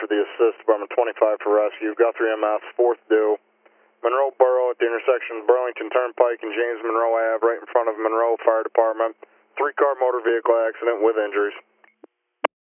for the assist, Department 25 for rescue. Guthrie MS, 4th due. Monroe Borough at the intersection of Burlington Turnpike and James Monroe Ave, right in front of Monroe Fire Department. 3-car motor vehicle accident with injuries.